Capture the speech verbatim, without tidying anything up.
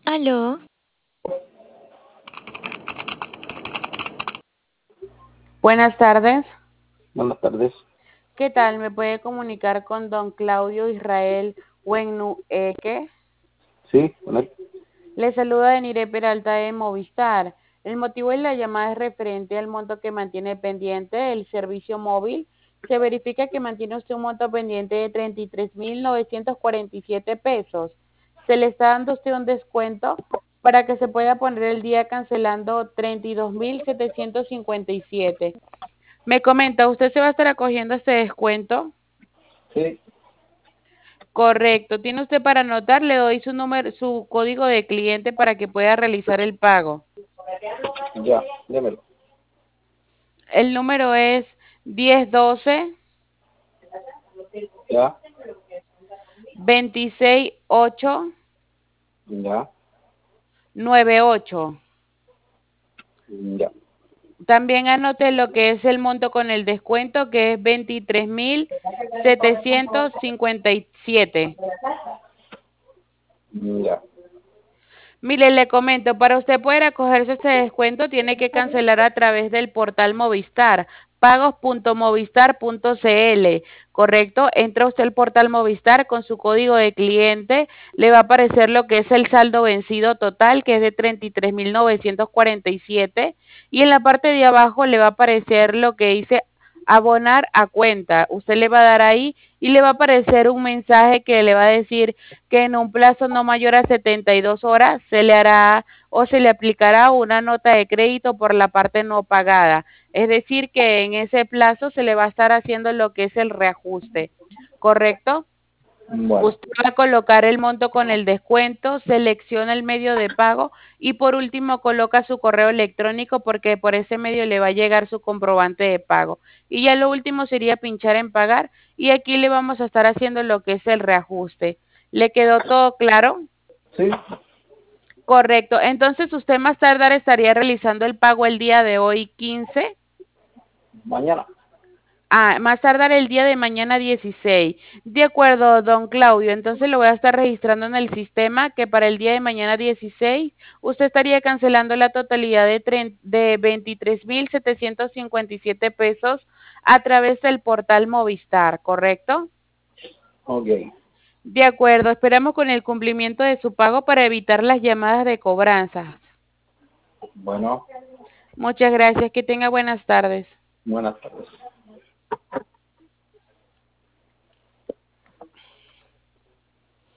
Aló, Buenas tardes. Buenas tardes. ¿Qué tal? ¿Me puede comunicar con don Claudio Israel Wennueke? Sí, con él. Le saluda Denire Peralta de Movistar. El motivo de la llamada es referente al monto que mantiene pendiente el servicio móvil. Se verifica que mantiene usted un monto pendiente de treinta y tres mil novecientos cuarenta y siete pesos. Se le está dando a usted un descuento para que se pueda poner el día cancelando treinta y dos mil setecientos cincuenta y siete. Me comenta, ¿usted se va a estar acogiendo a este descuento? Sí, Correcto. Tiene usted para anotar, le doy su número, su código de cliente para que pueda realizar el pago. ya, démelo. El número es diez doce Ya, veintiséis ocho ya, noventa y ocho. ya, También anote lo que es el monto con el descuento, que es veintitrés mil setecientos cincuenta y siete. ya. Mire, le comento, para usted poder acogerse a este descuento tiene que cancelar a través del portal Movistar, pagos punto movistar punto cl, ¿correcto? Entra usted al portal Movistar con su código de cliente, le va a aparecer lo que es el saldo vencido total, que es de treinta y tres mil novecientos cuarenta y siete, y en la parte de abajo le va a aparecer lo que dice abonar a cuenta. Usted le va a dar ahí y le va a aparecer un mensaje que le va a decir que en un plazo no mayor a setenta y dos horas se le hará o se le aplicará una nota de crédito por la parte no pagada. Es decir, que en ese plazo se le va a estar haciendo lo que es el reajuste, ¿correcto? Bueno, Usted va a colocar el monto con el descuento, selecciona el medio de pago y por último coloca su correo electrónico porque por ese medio le va a llegar su comprobante de pago. Y ya lo último sería pinchar en pagar y aquí le vamos a estar haciendo lo que es el reajuste. ¿Le quedó todo claro? sí, Correcto. Entonces usted más tardar estaría realizando el pago el día de hoy quince. mañana. Ah, más tardar el día de mañana dieciséis. De acuerdo, don Claudio. Entonces lo voy a estar registrando en el sistema que para el día de mañana dieciséis usted estaría cancelando la totalidad de, tre- de veintitrés mil setecientos cincuenta y siete pesos a través del portal Movistar, ¿correcto? Ok. De acuerdo. Esperamos con el cumplimiento de su pago para evitar las llamadas de cobranza. Bueno, Muchas gracias. Que tenga buenas tardes. buenas tardes.